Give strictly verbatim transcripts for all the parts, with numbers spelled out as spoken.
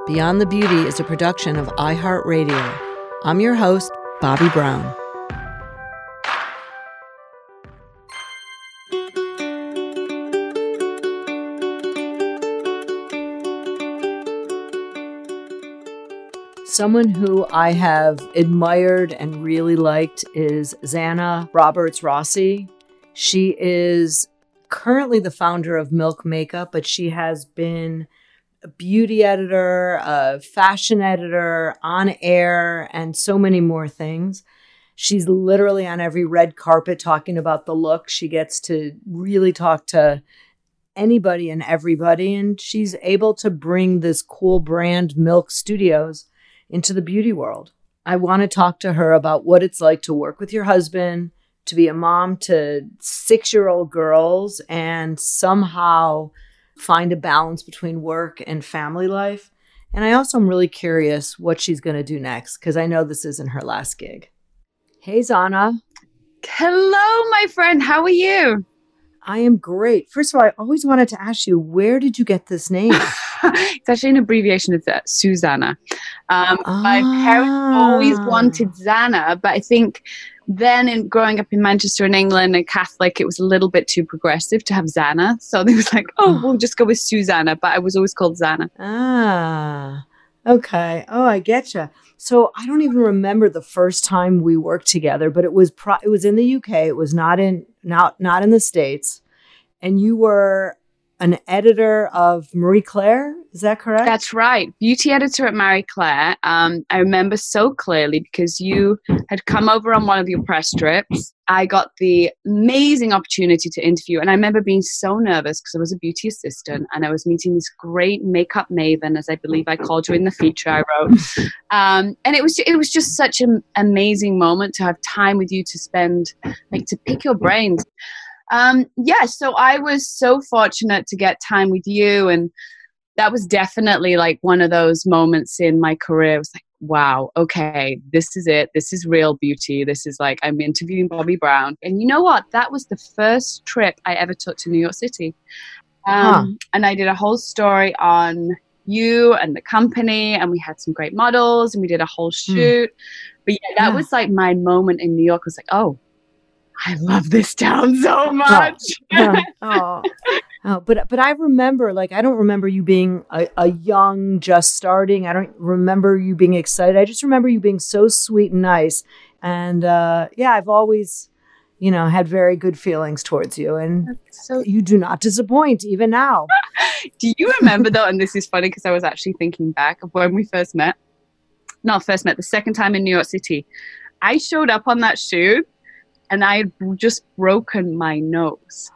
Beyond the Beauty is a production of iHeartRadio. I'm your host, Bobbi Brown. Someone who I have admired and really liked is Xana Roberts Rossi. She is currently the founder of Milk Makeup, but she has been a beauty editor, a fashion editor, on air, and so many more things. She's literally on every red carpet talking about the look. She gets to really talk to anybody and everybody, and she's able to bring this cool brand, Milk Studios, into the beauty world. I want to talk to her about what it's like to work with your husband, to be a mom to six-year-old girls, and somehow find a balance between work and family life. And I also am really curious what she's going to do next, because I know this isn't her last gig. Hey, Xana. Hello, my friend. How are you? I am great. First of all, I always wanted to ask you, where did you get this name? It's actually an abbreviation of that, Susanna. Um, ah. My parents always wanted Xana, but I think then in growing up in Manchester in England and Catholic, it was a little bit too progressive to have Xana. So they was like, oh, we'll just go with Susanna. But I was always called Xana. Ah, okay. Oh, I getcha. So I don't even remember the first time we worked together, but it was pro- it was in the U K. It was not in not not in the States. And you were an editor of Marie Claire. Is that correct? That's right. Beauty editor at Marie Claire. Um, I remember so clearly because you had come over on one of your press trips. I got the amazing opportunity to interview. And I remember being so nervous because I was a beauty assistant and I was meeting this great makeup maven, as I believe I called you in the feature I wrote. Um, and it was, it was just such an amazing moment to have time with you to spend, like to pick your brains. Um, yeah, so I was so fortunate to get time with you, and that was definitely like one of those moments in my career. It was like, wow, okay, this is it. This is real beauty. This is like, I'm interviewing Bobbi Brown. And you know what? That was the first trip I ever took to New York City. Um, huh. And I did a whole story on you and the company, and we had some great models, and we did a whole shoot. Mm. But yeah, that yeah. was like my moment in New York. I was like, oh, I love this town so much. Oh, oh, oh, but but I remember, like, I don't remember you being a, a young, just starting. I don't remember you being excited. I just remember you being so sweet and nice. And uh, yeah, I've always, you know, had very good feelings towards you. And so you do not disappoint, even now. Do you remember, though, and this is funny because I was actually thinking back of when we first met. Not first met, the second time in New York City. I showed up on that shoot. And I had just broken my nose.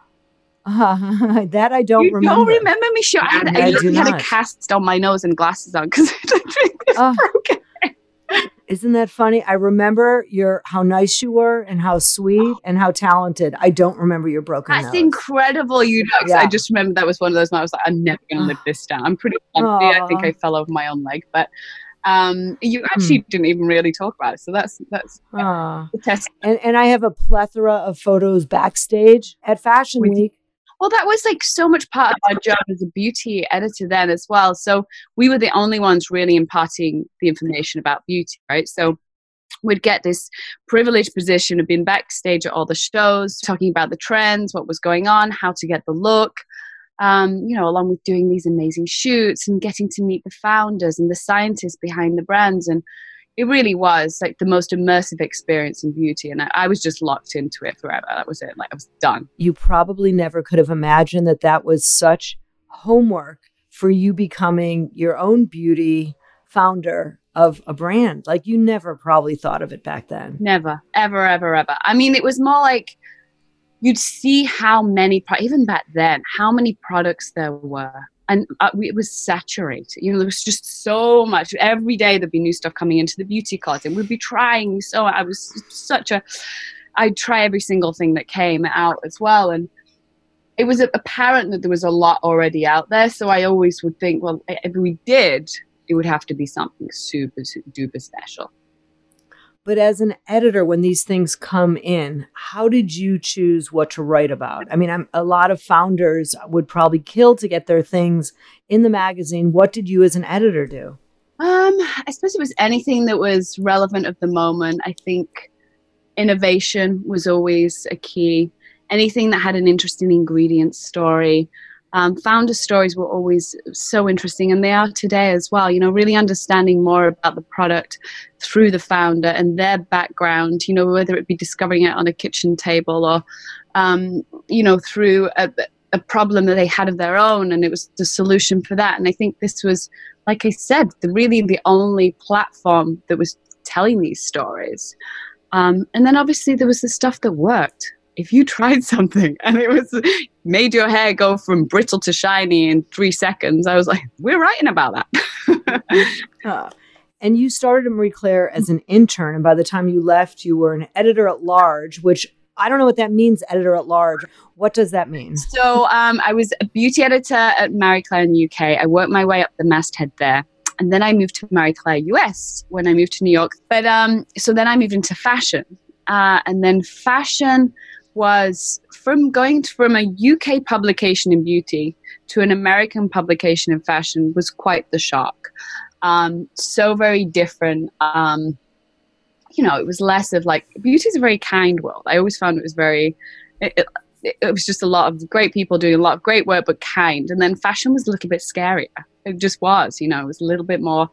Uh, that I don't you remember. You don't remember me? Sure. I, had, I, I literally had a cast on my nose and glasses on because it was uh, broken. Isn't that funny? I remember your how nice you were and how sweet and how talented. I don't remember your broken That's nose. That's incredible. You know, yeah. I just remember that was one of those moments. I was like, I'm never going to live this down. I'm pretty clumsy. I think I fell over my own leg, but. Um, you actually hmm. didn't even really talk about it, so that's that's uh, the test. And and I have a plethora of photos backstage at Fashion With, Week. Well, that was like so much part of our job as a beauty editor then as well. So we were the only ones really imparting the information about beauty, right? So we'd get this privileged position of being backstage at all the shows, talking about the trends, what was going on, how to get the look. Um, you know, along with doing these amazing shoots and getting to meet the founders and the scientists behind the brands. And it really was like the most immersive experience in beauty. And I, I was just locked into it forever. That was it. Like I was done. You probably never could have imagined that that was such homework for you becoming your own beauty founder of a brand. Like you never probably thought of it back then. Never, ever, ever, ever. I mean, it was more like, you'd see how many, pro- even back then, how many products there were. And uh, we, it was saturated. You know, there was just so much. Every day there'd be new stuff coming into the beauty closet. And we'd be trying. So I was such a, I'd try every single thing that came out as well. And it was apparent that there was a lot already out there. So I always would think, well, if we did, it would have to be something super, super duper special. But as an editor, when these things come in, how did you choose what to write about? I mean, I'm, a lot of founders would probably kill to get their things in the magazine. What did you as an editor do? Um, I suppose it was anything that was relevant of the moment. I think innovation was always a key. Anything that had an interesting ingredient story. Um, founder stories were always so interesting, and they are today as well. You know, really understanding more about the product through the founder and their background, you know, whether it be discovering it on a kitchen table or, um, you know, through a, a problem that they had of their own, and it was the solution for that. And I think this was, like I said, the, really the only platform that was telling these stories. Um, and then obviously there was the stuff that worked. If you tried something and it was made your hair go from brittle to shiny in three seconds, I was like, we're writing about that. uh, and you started at Marie Claire as an intern. And by the time you left, you were an editor at large, which I don't know what that means, editor at large. What does that mean? So um, I was a beauty editor at Marie Claire in the U K. I worked my way up the masthead there. And then I moved to Marie Claire U S when I moved to New York. But um, so then I moved into fashion. Uh, and then fashion was from going from a U K publication in beauty to an American publication in fashion was quite the shock. Um, so very different. Um, you know, it was less of like, beauty is a very kind world. I always found it was very, it, it, it was just a lot of great people doing a lot of great work, but kind. And then fashion was a little bit scarier. It just was, you know, it was a little bit more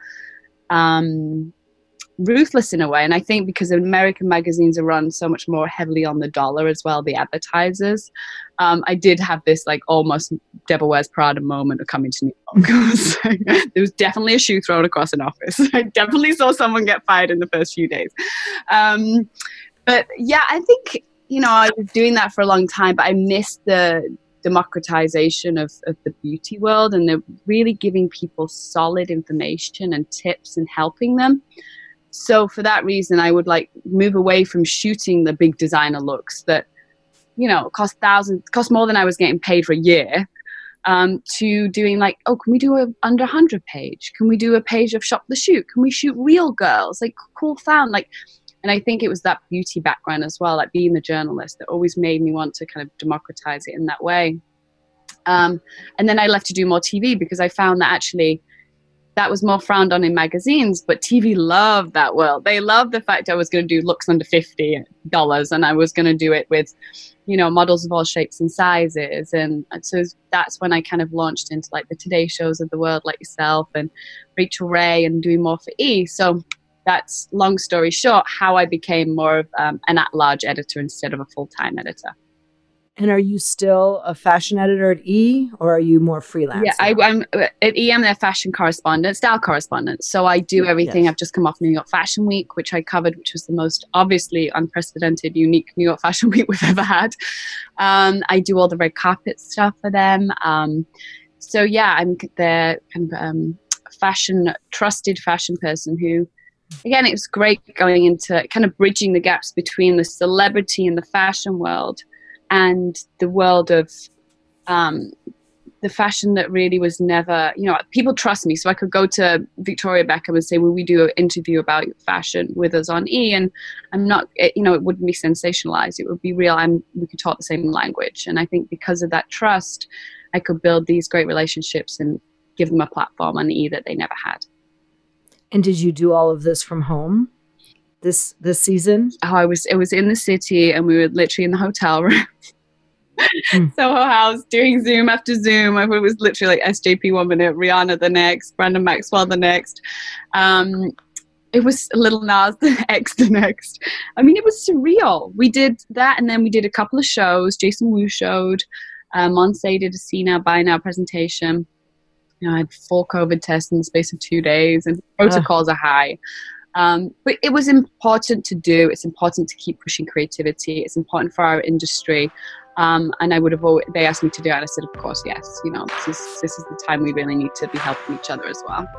um, ruthless in a way. And I think because American magazines are run so much more heavily on the dollar as well, the advertisers, um, I did have this like almost Devil Wears Prada moment of coming to New York. There was definitely a shoe thrown across an office. I definitely saw someone get fired in the first few days. Um, but yeah, I think, you know, I was doing that for a long time, but I missed the democratization of, of the beauty world, and they're really giving people solid information and tips and helping them. So for that reason, I would like move away from shooting the big designer looks that, you know, cost thousands, cost more than I was getting paid for a year, um, to doing like, oh, can we do a under one hundred page? Can we do a page of Shop the Shoot? Can we shoot real girls? Like cool found like, and I think it was that beauty background as well, like being the journalist that always made me want to kind of democratize it in that way. Um, and then I left to do more T V because I found that actually that was more frowned on in magazines, but T V loved that world. They loved the fact I was going to do looks under fifty dollars and I was going to do it with, you know, models of all shapes and sizes. And, and so that's when I kind of launched into like the Today shows of the world, like yourself and Rachel Ray, and doing more for E. So that's, long story short, how I became more of um, an at-large editor instead of a full-time editor. And are you still a fashion editor at E, or are you more freelance? Yeah, I, I'm at E. I'm their fashion correspondent, style correspondent. So I do everything. Yes. I've just come off New York Fashion Week, which I covered, which was the most obviously unprecedented, unique New York Fashion Week we've ever had. Um, I do all the red carpet stuff for them. Um, so yeah, I'm their kind of um, fashion trusted fashion person who. Again, it was great going into kind of bridging the gaps between the celebrity in the fashion world and the world of um, the fashion that really was never, you know, people trust me. So I could go to Victoria Beckham and say, will we do an interview about fashion with us on E? And I'm not, you know, it wouldn't be sensationalized. It would be real. I'm, we could talk the same language. And I think because of that trust, I could build these great relationships and give them a platform on E that they never had. And did you do all of this from home this this season? Oh, I was it was in the city, and we were literally in the hotel room. mm. Soho House, doing Zoom after Zoom. It was literally like S J P one minute, Rihanna the next, Brandon Maxwell the next. Um, it was Lil Nas X the next. I mean, it was surreal. We did that, and then we did a couple of shows. Jason Wu showed. Um, Monse did a See Now, Buy Now presentation. You know, I had four COVID tests in the space of two days, and protocols uh. are high. Um, but it was important to do. It's important to keep pushing creativity. It's important for our industry. Um, and I would have always, they asked me to do it, and I said, of course, yes. You know, this is, this is the time we really need to be helping each other as well.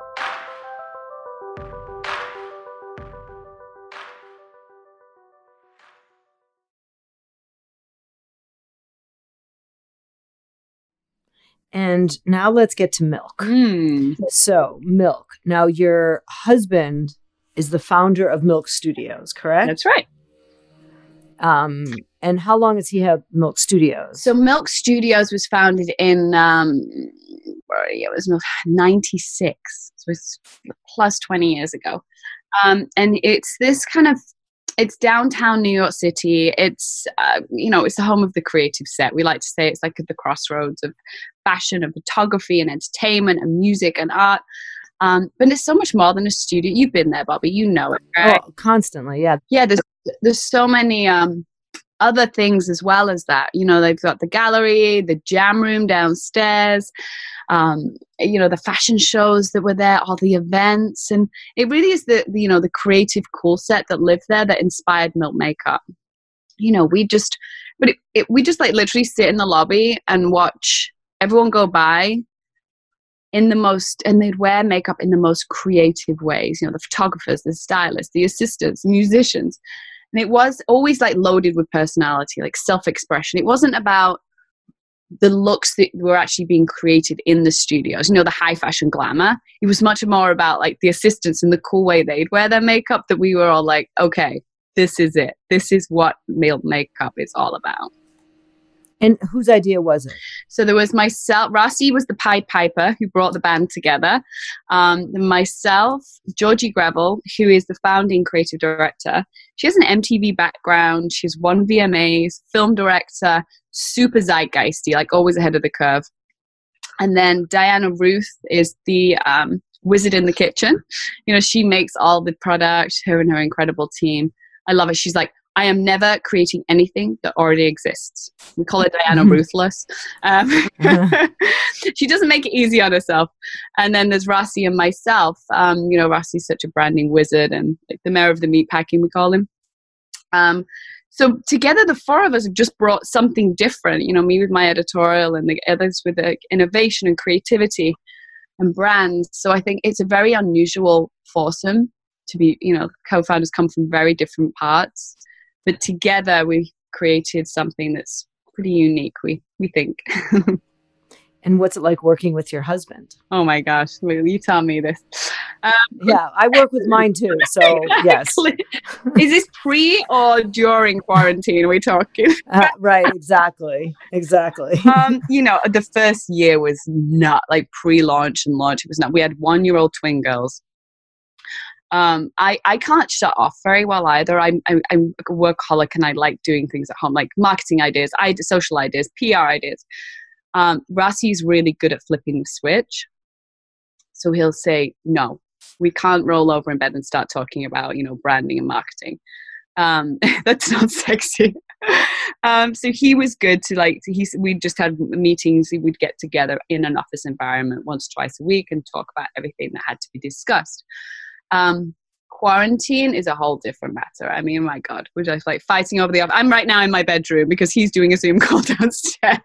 And now let's get to Milk. Mm. So, Milk. Now, your husband is the founder of Milk Studios, correct? That's right. Um, and how long has he had Milk Studios? So Milk Studios was founded in, um, it was ninety-six, so it's plus twenty years ago. Um, and it's this kind of, it's downtown New York City. It's, uh, you know, it's the home of the creative set. We like to say it's like at the crossroads of fashion and photography and entertainment and music and art. Um, but it's so much more than a studio. You've been there, Bobby. You know it, right? Oh, constantly, yeah. Yeah, there's there's so many um, other things as well as that. You know, they've got the gallery, the jam room downstairs, um, you know, the fashion shows that were there, all the events. And it really is the, the, you know, the creative cool set that lived there that inspired Milk Makeup. You know, we just, but it, it, we just like literally sit in the lobby and watch everyone go by in the most, and they'd wear makeup in the most creative ways, you know, the photographers, the stylists, the assistants, the musicians. And it was always like loaded with personality, like self-expression. It wasn't about the looks that were actually being created in the studios, you know, the high fashion glamour. It was much more about like the assistants and the cool way they'd wear their makeup that we were all like, okay, this is it. This is what Milk Makeup is all about. And whose idea was it? So there was myself, Rossi was the Pied Piper who brought the band together. Um, myself, Georgie Greville, who is the founding creative director. She has an M T V background. She's won V M As, film director, super zeitgeisty, like always ahead of the curve. And then Diana Ruth is the um, wizard in the kitchen. You know, she makes all the products, her and her incredible team. I love it. She's like, I am never creating anything that already exists. We call her Diana Ruthless. Um, she doesn't make it easy on herself. And then there's Rossi and myself. Um, you know, Rossi's such a branding wizard and like the mayor of the meatpacking, we call him. Um, so together, the four of us have just brought something different. You know, me with my editorial and the others with the innovation and creativity and brands. So I think it's a very unusual foursome to be, you know, co-founders come from very different parts. But together we created something that's pretty unique, we we think. And what's it like working with your husband? Oh my gosh, you tell me this. Um, yeah, I work with mine too, so yes. Is this pre or during quarantine are we talking? uh, right, exactly, exactly. um, you know, the first year was not like pre-launch and launch. It was not. We had one-year-old twin girls. Um, I, I can't shut off very well either. I'm, I'm, I'm a workaholic and I like doing things at home, like marketing ideas, ideas social ideas, P R ideas. Um, Rossi's really good at flipping the switch. So he'll say, no, we can't roll over in bed and start talking about, you know, branding and marketing. Um, that's not sexy. um, so he was good to like, he, we just had meetings. We'd get together in an office environment once, twice a week and talk about everything that had to be discussed. Um, quarantine is a whole different matter. I mean, my God, we're just like fighting over the office. I'm right now in my bedroom because he's doing a Zoom call downstairs.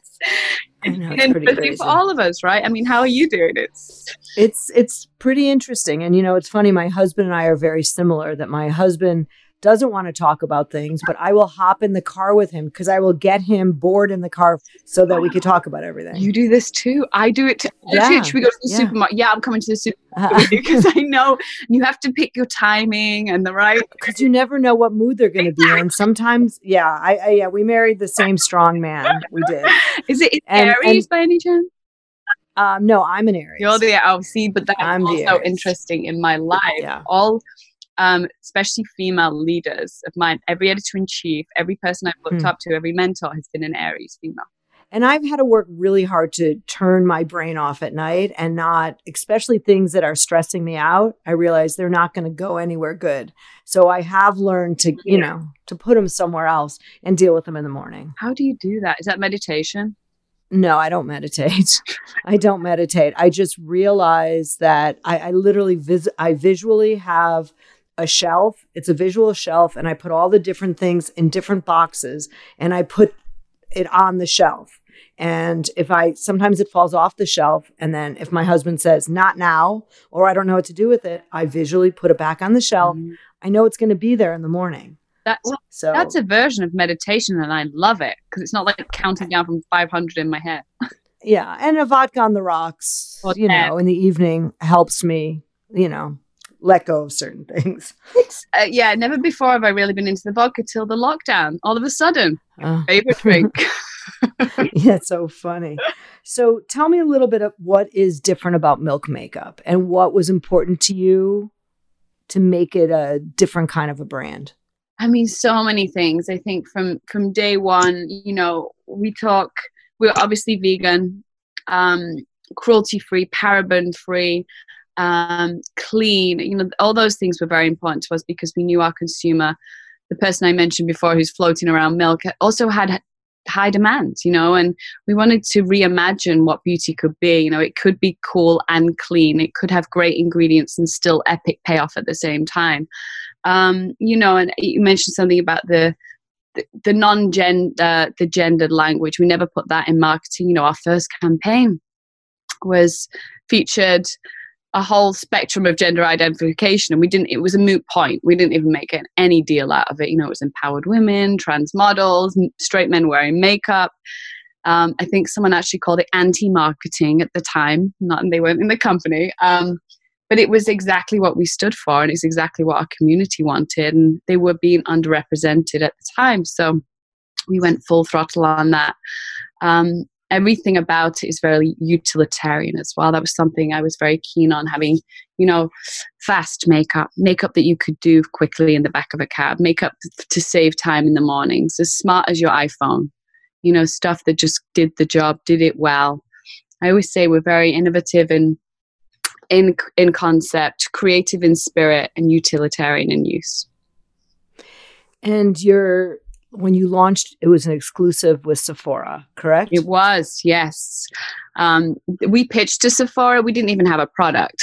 I know, it's pretty crazy for all of us, right? I mean, how are you doing it? It's it's pretty interesting. And, you know, it's funny. My husband and I are very similar, that my husband doesn't want to talk about things, but I will hop in the car with him because I will get him bored in the car so that we could talk about everything. You do this too. I do it too. Yeah. Should we go to the yeah. supermarket? Yeah, I'm coming to the supermarket because I know you have to pick your timing and the right. Because you never know what mood they're going to be in. Sometimes, yeah, I, I yeah, we married the same strong man. We did. Is it and, Aries and, by any chance? Um, no, I'm an Aries. You're the oh, see, but that's I'm also interesting in my life. Yeah. All. Um, especially female leaders of mine, every editor-in-chief, every person I've looked mm. up to, every mentor has been an Aries female. And I've had to work really hard to turn my brain off at night and not, especially things that are stressing me out. I realize they're not going to go anywhere good. So I have learned to, you know, to put them somewhere else and deal with them in the morning. How do you do that? Is that meditation? No, I don't meditate. I don't meditate. I just realize that I, I literally, vis- I visually have a shelf. It's a visual shelf, and I put all the different things in different boxes and I put it on the shelf. And if I, sometimes it falls off the shelf. And then if my husband says, not now, or I don't know what to do with it, I visually put it back on the shelf. Mm-hmm. I know it's going to be there in the morning. That, well, so that's a version of meditation and I love it because it's not like counting down from five hundred in my head. Yeah. And a vodka on the rocks, well, you know, in the evening helps me, you know, let go of certain things. It's, uh, yeah, never before have I really been into the vodka till the lockdown. All of a sudden, Oh. favorite drink. Yeah, it's so funny. So tell me a little bit of what is different about Milk Makeup and what was important to you to make it a different kind of a brand. I mean, so many things. I think from from day one, you know, we talk, we're obviously vegan, um, cruelty-free, paraben-free, um, clean. You know, all those things were very important to us because we knew our consumer, the person I mentioned before who's floating around milk, also had high demands, you know, and we wanted to reimagine what beauty could be. You know, it could be cool and clean. It could have great ingredients and still epic payoff at the same time. Um, you know, and you mentioned something about the the, the non-gender, the gendered language. We never put that in marketing. You know, our first campaign was featured a whole spectrum of gender identification, and we didn't, it was a moot point. We didn't even make it any deal out of it. You know, it was empowered women, trans models, straight men wearing makeup. Um, I think someone actually called it anti-marketing at the time. Not, they weren't in the company. Um, but it was exactly what we stood for, and it's exactly what our community wanted, and they were being underrepresented at the time. So we went full throttle on that. Um, Everything about it is very utilitarian as well. That was something I was very keen on, having, you know, fast makeup, makeup that you could do quickly in the back of a cab, makeup to save time in the mornings, as smart as your iPhone, you know, stuff that just did the job, did it well. I always say we're very innovative in, in, in concept, creative in spirit, and utilitarian in use. And you're, when you launched, it was an exclusive with Sephora, correct? It was, yes. Um, we pitched to Sephora. We didn't even have a product.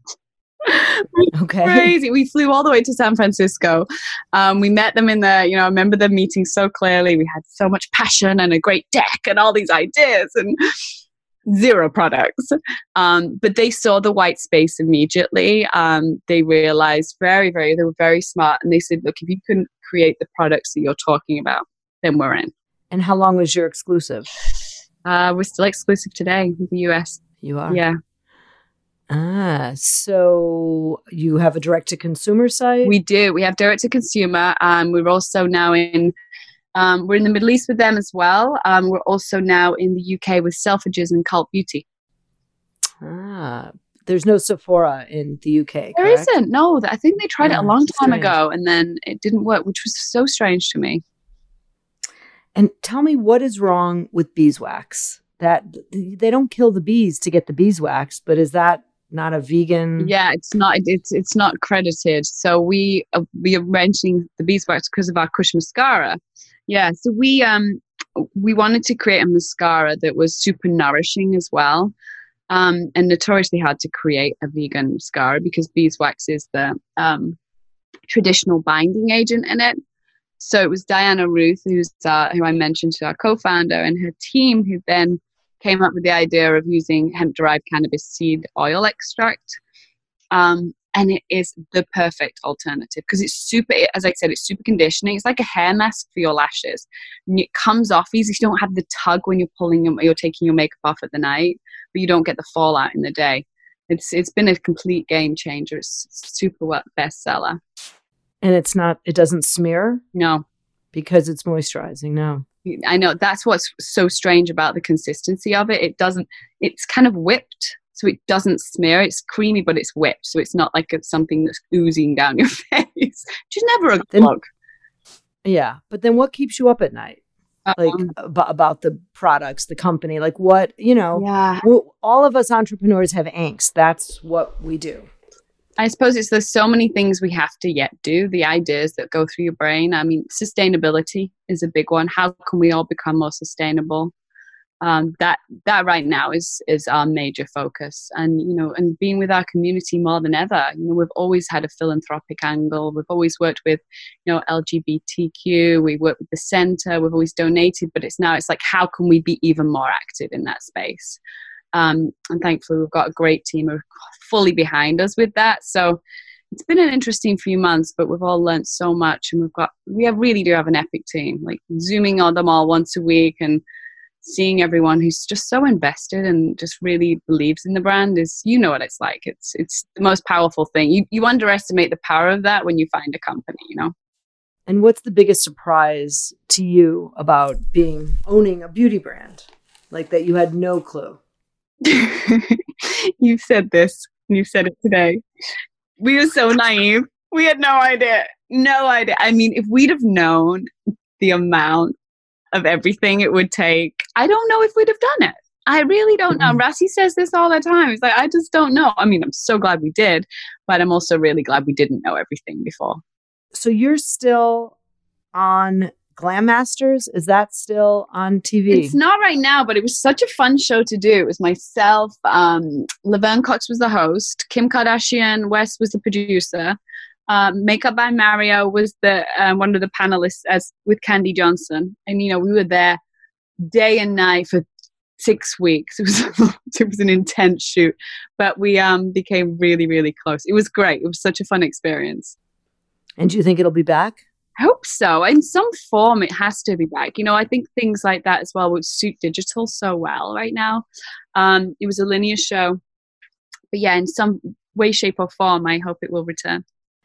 Okay. Crazy. We flew all the way to San Francisco. Um, we met them in the, you know, I remember the meeting so clearly. We had so much passion and a great deck and all these ideas and zero products. Um, but they saw the white space immediately. Um, they realized very, very, they were very smart. And they said, look, if you can create the products that you're talking about, then we're in. And how long was your exclusive? Uh, we're still exclusive today in the U S. You are? Yeah. Ah, so you have a direct-to-consumer site? We do. We have direct-to-consumer. Um, we're also now in, um, we're in the Middle East with them as well. Um, we're also now in the U K with Selfridges and Cult Beauty. Ah, there's no Sephora in the U K, There correct? isn't. No, I think they tried Yeah, it a long time strange. ago and then it didn't work, which was so strange to me. And tell me, what is wrong with beeswax? That they don't kill the bees to get the beeswax, but is that not a vegan? Yeah, it's not. It's it's not credited. So we uh, we are mentioning the beeswax because of our Kush mascara. Yeah. So we um we wanted to create a mascara that was super nourishing as well, um, and notoriously hard to create a vegan mascara because beeswax is the um traditional binding agent in it. So it was Diana Ruth, who's uh, who I mentioned, to our co-founder, and her team, who then came up with the idea of using hemp-derived cannabis seed oil extract. Um, and it is the perfect alternative because it's super, as I said, it's super conditioning. It's like a hair mask for your lashes. And it comes off easy. You don't have the tug when you're pulling them, you're taking your makeup off at the night, but you don't get the fallout in the day. It's It's been a complete game changer. It's super well bestseller. And it's not, it doesn't smear? No. Because it's moisturizing, no. I know that's what's so strange about the consistency of it. It doesn't, it's kind of whipped, so it doesn't smear. It's creamy, but it's whipped, so it's not like it's something that's oozing down your face, which is never a good look. Yeah, but then what keeps you up at night? Um, Like about, about the products, the company, like what, you know, yeah. well, all of us entrepreneurs have angst. That's what we do. I suppose it's there's so many things we have to yet do, the ideas that go through your brain. I mean, sustainability is a big one. How can we all become more sustainable? Um, that that right now is is our major focus. And, you know, and being with our community more than ever. You know, we've always had a philanthropic angle. We've always worked with, you know, L G B T Q. We work with the center. We've always donated. But it's now, it's like, how can we be even more active in that space? Um, and thankfully, we've got a great team who are fully behind us with that. So it's been an interesting few months, but we've all learned so much. And we've got, we have, really do have an epic team, like Zooming on them all once a week and seeing everyone who's just so invested and just really believes in the brand is, you know what it's like. It's it's the most powerful thing. You you underestimate the power of that when you find a company, you know. And what's the biggest surprise to you about being owning a beauty brand? Like that you had no clue. You've said this. You've said it today. We were so naive. We had no idea. No idea. I mean, if we'd have known the amount of everything it would take, I don't know if we'd have done it. I really don't know. Rassi says this all the time. It's like, I just don't know. I mean, I'm so glad we did, but I'm also really glad we didn't know everything before. So you're still on Glam Masters? Is that still on T V? It's not right now, but it was such a fun show to do. It was myself, um, Laverne Cox was the host, Kim Kardashian West was the producer, um, Makeup by Mario was the um, one of the panelists as with Candy Johnson, and you know we were there day and night for six weeks. It was it was an intense shoot, but we um, became really really close. It was great. It was such a fun experience. And do you think it'll be back? I hope so. In some form, it has to be back. You know, I think things like that as well would suit digital so well right now. Um, it was a linear show. But yeah, in some way, shape, or form, I hope it will return.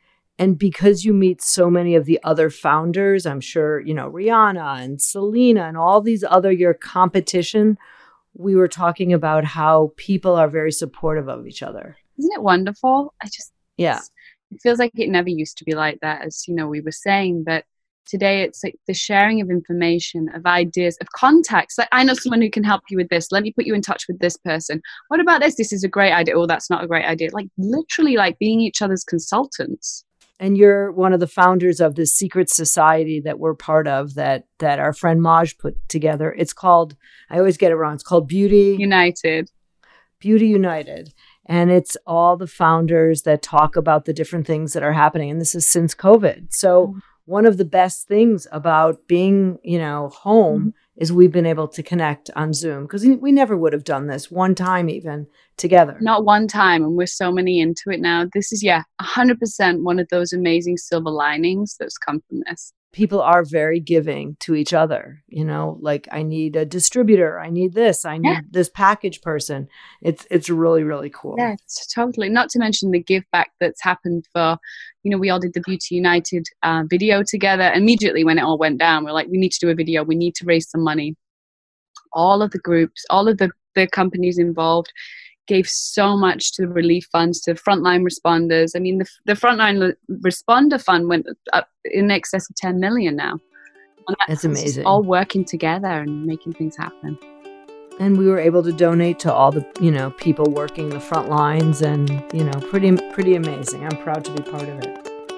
And because you meet so many of the other founders, I'm sure, you know, Rihanna and Selena and all these other, your competition, we were talking about how people are very supportive of each other. Isn't it wonderful? I just... Yeah. It feels like it never used to be like that, as you know, we were saying, but today it's like the sharing of information, of ideas, of contacts. Like, I know someone who can help you with this. Let me put you in touch with this person. What about this? This is a great idea. Oh, that's not a great idea. Like literally like being each other's consultants. And you're one of the founders of this secret society that we're part of that, that our friend Maj put together. It's called, I always get it wrong. It's called Beauty United. Beauty United. And it's all the founders that talk about the different things that are happening. And this is since COVID. So mm-hmm. one of the best things about being, you know, home mm-hmm. is we've been able to connect on Zoom because we never would have done this one time even together. Not one time. And we're so many into it now. This is, yeah, one hundred percent one of those amazing silver linings that's come from this. People are very giving to each other, you know, like I need a distributor. I need this. I need yeah. this package person. It's it's really, really cool. Yeah, totally. Not to mention the give back that's happened for, you know, we all did the Beauty United uh, video together. Immediately when it all went down, we're like, we need to do a video. We need to raise some money. All of the groups, all of the, the companies involved gave so much to the relief funds, to frontline responders. I mean, the, the frontline responder fund went up in excess of ten million now. And that's amazing. All working together and making things happen. And we were able to donate to all the, you know, people working the front lines and, you know, pretty, pretty amazing. I'm proud to be part of it.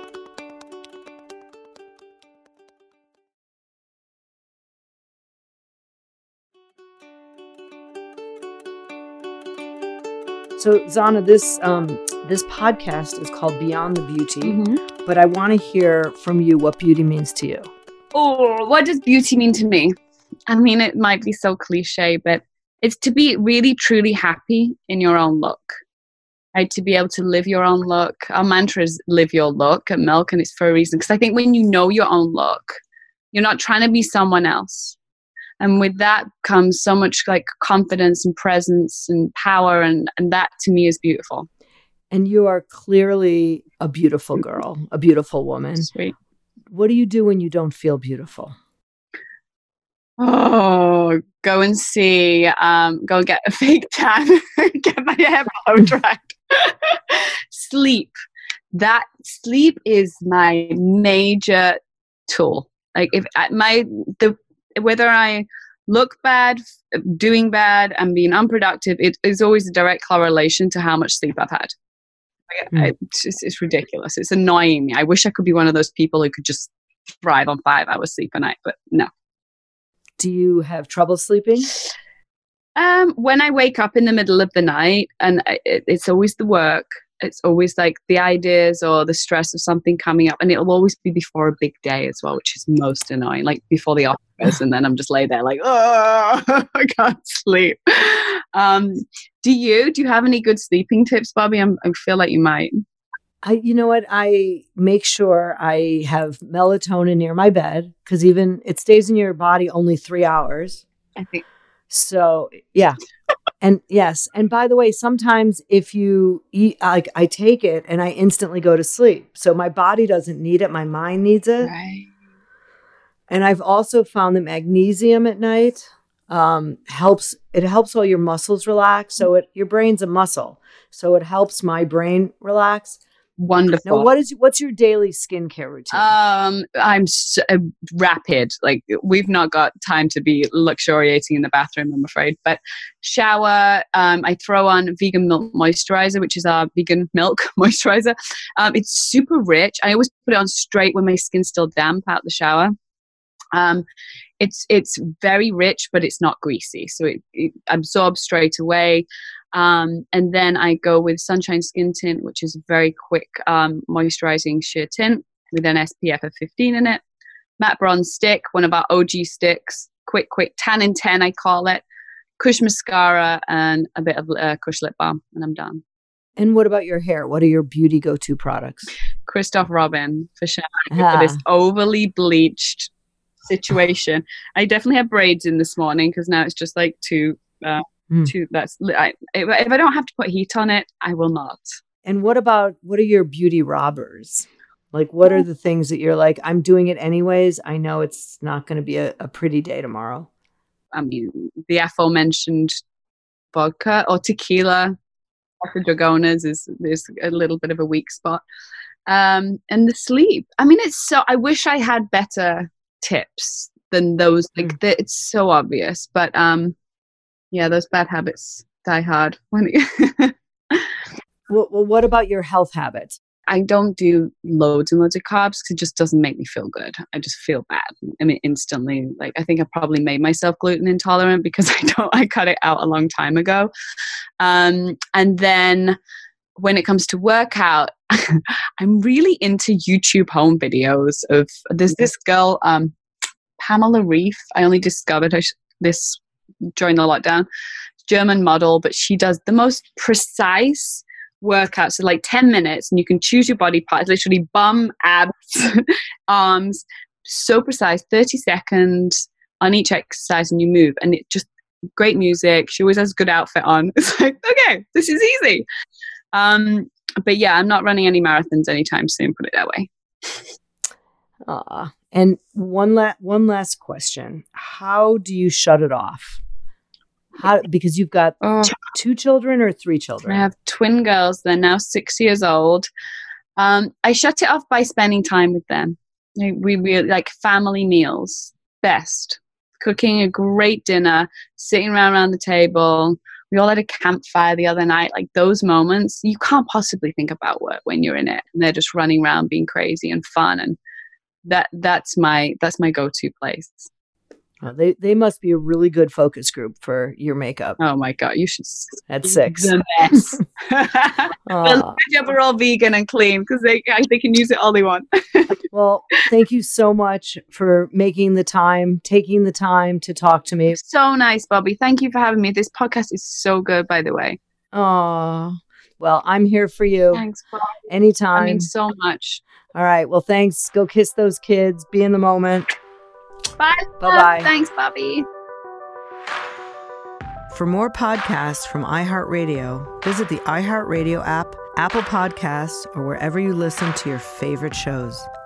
So Zana, this um, this podcast is called Beyond the Beauty, mm-hmm. but I want to hear from you what beauty means to you. Oh, what does beauty mean to me? I mean, it might be so cliche, but it's to be really, truly happy in your own look. Right? To be able to live your own look. Our mantra is live your look at Milk, and it's for a reason. Because I think when you know your own look, you're not trying to be someone else. And with that comes so much like confidence and presence and power. And, and that to me is beautiful. And you are clearly a beautiful girl, a beautiful woman. Sweet. What do you do when you don't feel beautiful? Oh, go and see, um, go and get a fake tan, get my hair blow dried. Sleep. That sleep is my major tool. Like if my, the, whether I look bad, doing bad, and being unproductive, it is always a direct correlation to how much sleep I've had. Mm. It's, just, it's ridiculous. It's annoying me. I wish I could be one of those people who could just thrive on five hours sleep a night, but no. Do you have trouble sleeping? Um, when I wake up in the middle of the night, and it, it's always the work, it's always like the ideas or the stress of something coming up, and it'll always be before a big day as well, which is most annoying, like before the office, and then I'm just lay there like, oh, I can't sleep. Um, do you? Do you have any good sleeping tips, Bobby? I'm, I feel like you might. I, you know what? I make sure I have melatonin near my bed because even it stays in your body only three hours. I think. So, yeah. And yes. And by the way, sometimes if you eat, like I take it and I instantly go to sleep. So my body doesn't need it. My mind needs it. Right. And I've also found that magnesium at night um, helps. It helps all your muscles relax. So it, your brain's a muscle. So it helps my brain relax. Wonderful. Now, what is what's your daily skincare routine? Um, I'm so, uh, rapid. Like we've not got time to be luxuriating in the bathroom, I'm afraid. But shower. Um, I throw on vegan milk moisturizer, which is our vegan milk moisturizer. Um, it's super rich. I always put it on straight when my skin's still damp out the shower. Um, it's it's very rich, but it's not greasy, so it, it absorbs straight away. Um, and then I go with Sunshine Skin Tint, which is a very quick um, moisturizing sheer tint with an S P F of fifteen in it. Matte Bronze Stick, one of our O G sticks. Quick, quick, tan in ten, I call it. Kush mascara and a bit of uh, Kush lip balm, and I'm done. And what about your hair? What are your beauty go-to products? Christoph Robin for sure. Ah. For this overly bleached situation. I definitely have braids in this morning because now it's just like two... Uh, Mm. To, that's I, if, if I don't have to put heat on it, I will not. And what about what are your beauty robbers? Like, what are the things that you're like, I'm doing it anyways. I know it's not going to be a, a pretty day tomorrow. I mean, the aforementioned vodka or tequila, Dragonas is is a little bit of a weak spot. Um, and the sleep. I mean, it's so. I wish I had better tips than those. Like, mm. the, it's so obvious, but um. Yeah, those bad habits die hard. When it well, well, what about your health habits? I don't do loads and loads of carbs because it just doesn't make me feel good. I just feel bad. I mean, instantly. Like I think I probably made myself gluten intolerant because I don't. I cut it out a long time ago. Um, and then when it comes to workout, I'm really into YouTube home videos of. There's this girl, um, Pamela Reif. I only discovered her this. during the lockdown, German model, but she does the most precise workouts, so like ten minutes, and you can choose your body parts, literally bum, abs, arms, so precise, thirty seconds on each exercise, and you move, and it just great music. She always has a good outfit on. It's like, okay, this is easy. Um, but yeah, I'm not running any marathons anytime soon, put it that way. Ah. And one la- one last question. How do you shut it off? How, because you've got oh, t- two children or three children? I have twin girls. They're now six years old. Um, I shut it off by spending time with them. We, we like family meals. Best. Cooking a great dinner, sitting around around the table. We all had a campfire the other night. Like those moments, you can't possibly think about work when you're in it. And they're just running around being crazy and fun. And that that's my that's my go-to place. Oh, they they must be a really good focus group for your makeup. Oh my god, you should at six. The mess. Well, we're all vegan and clean because they they can use it all they want. Well, thank you so much for making the time, taking the time to talk to me. So nice, Bobby. Thank you for having me. This podcast is so good, by the way. Oh, well, I'm here for you. Thanks, Bobby. Anytime. I mean so much. All right. Well, thanks. Go kiss those kids. Be in the moment. Bye. Bye-bye. Thanks, Bobby. For more podcasts from iHeartRadio, visit the iHeartRadio app, Apple Podcasts, or wherever you listen to your favorite shows.